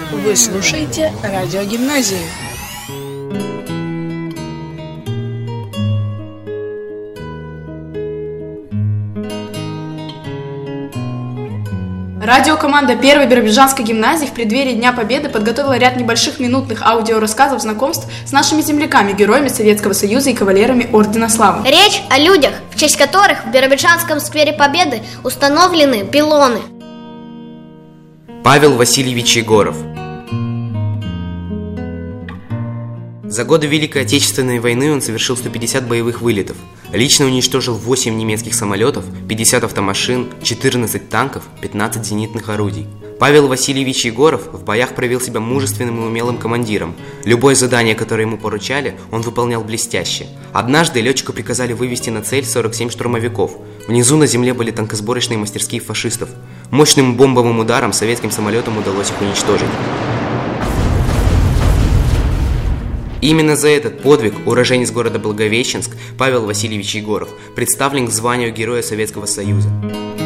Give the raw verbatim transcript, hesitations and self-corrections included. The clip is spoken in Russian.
Вы слушаете радиогимназию. Радиокоманда первой Биробиджанской гимназии в преддверии Дня Победы подготовила ряд небольших минутных аудиорассказов знакомств с нашими земляками, героями Советского Союза и кавалерами Ордена Славы. Речь о людях, в честь которых в Биробиджанском сквере Победы установлены пилоны. Павел Васильевич Егоров. За годы Великой Отечественной войны он совершил сто пятьдесят боевых вылетов. Лично уничтожил восемь немецких самолетов, пятьдесят автомашин, четырнадцать танков, пятнадцать зенитных орудий. Павел Васильевич Егоров в боях проявил себя мужественным и умелым командиром. Любое задание, которое ему поручали, он выполнял блестяще. Однажды летчику приказали вывести на цель сорок семь штурмовиков. Внизу на земле были танкосборочные мастерские фашистов. Мощным бомбовым ударом советским самолетам удалось их уничтожить. Именно за этот подвиг уроженец города Благовещенск Павел Васильевич Егоров представлен к званию Героя Советского Союза.